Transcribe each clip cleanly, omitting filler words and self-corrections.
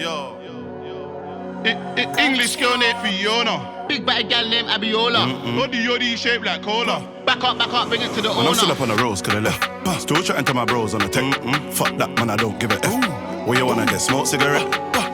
English girl named Fiona. Big batty gal named Abiola. Body yoddy shaped like cola. Back up, bring it to the owner. Man, I'm still up on the roads, could I left. Still chatting to my bros on the tech. Fuck that, man, I don't give a F. What you wanna get, smoke cigarette?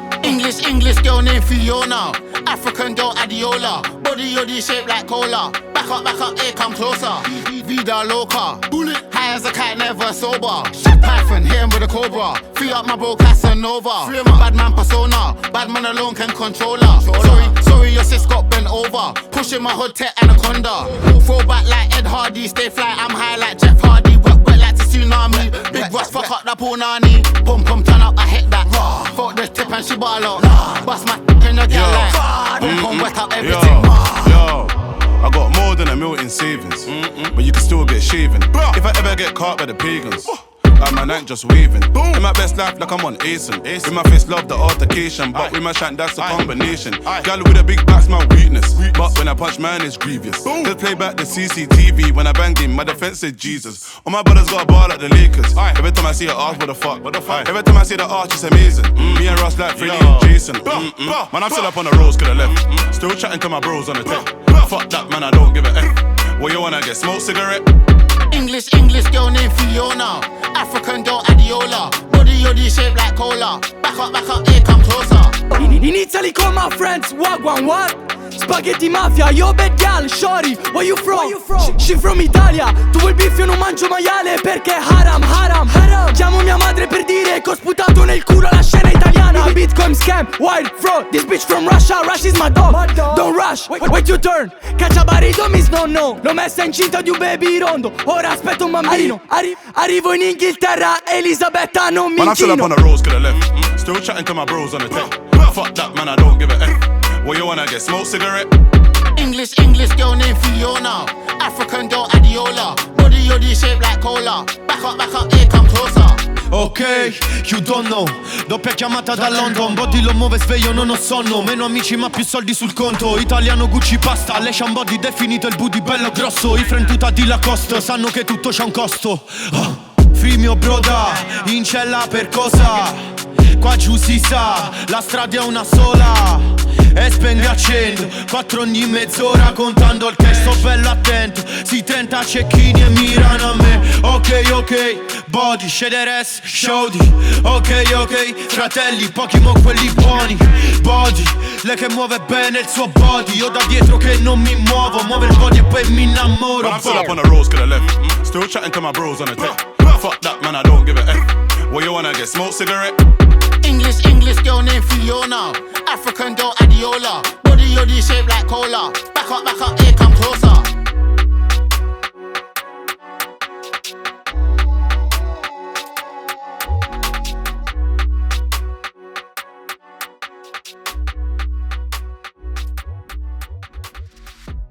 English girl named Fiona. African girl Adiola. Body yoddy shaped like cola. Back up, here come closer. Vida loca. Bullet. High as a cat, never sober. Python, hit him with a cobra. Free up my bro Casanova. Bad man persona. Bad man alone can control her. Sorry, your sis got bent over. Pushing my hood tech anaconda. Throw back like Ed Hardy. Stay fly, I'm high like Jeff Hardy. Wet like the tsunami. Big Ross, fuck up that punani. Pum turn up, I hit that. Fuck the tip and she ball out. Bust my in the gal like. Pum wet up everything. Yo, I got more than $1 million in savings, but you can still get shaven. If I ever get caught by the pagans, like man ain't just waving. In my best life, like I'm on Asen. With my face, love the altercation, but with my shank, that's a combination. Girl with a big back's my weakness, but when I punch man, it's grievous. Just play back the CCTV. When I banged him, my defense said Jesus. All my brothers got a ball like the Lakers. Every time I see her arch, what the fuck? Every time I see the arch, it's amazing. Me and Ross like Freddie and Jason. Man, I'm still up on the roads, could I left. Still chatting to my bros on the tech. Fuck that, man, I don't give a F. What you wanna get, smoke cigarette? English girl named Fiona. African girl Adiola. Body yoddy shaped like cola. Back up, here come closer. In Italy call my friends, wagwan, what? Spaghetti mafia, yo bad gal, shorty, where you from? She from Italia, tu vuoi beef, io non mangio maiale perché haram. Chiamo mia madre per dire che ho sputato nel culo la scena italiana. Bitcoin scam, wild fraud, this bitch from Russia, Rush is my dog. Don't rush, wait your turn. Cacciabarito miss no, l'ho messa incinta di un baby rondo, ora aspetto un bambino. Arrivo in Inghilterra, Elisabetta non mi Man, I'm still up inchino. on the roads, could I left. Still chatting to my bros on the tech. Fuck that, man, I don't give a F. What you wanna get, smoke cigarette? English girl named Fiona. African girl Adiola. Body yoddy shaped like cola. Back up, here come closer. Ok, you don't know. Doppia chiamata da London. Body lo muove sveglio, non ho sonno. Meno amici ma più soldi sul conto. Italiano Gucci pasta. Leshan body definito il booty bello grosso. I friend tutta di Lacoste sanno che tutto c'ha un costo. Free mio broda, in cella per cosa? Qua giù si sa, la strada è una sola. E spengo accendo, 4 ogni mezz'ora contando il cash. Sto bello attento, si 30 cecchini e mirano a me. Ok, body, shederes, showdy. Ok, fratelli, pochi mo quelli buoni. Body, lei che muove bene il suo body. Io da dietro che non mi muovo, muove il body e poi mi innamoro. Man, I'm still up on the roads, could I left. Still chatting to my bros on the tech. Fuck that, man, I don't give a F. What you wanna get, smoke cigarette? English girl named Fiona. African girl Adiola. Body yoddy shaped like cola. Back up, here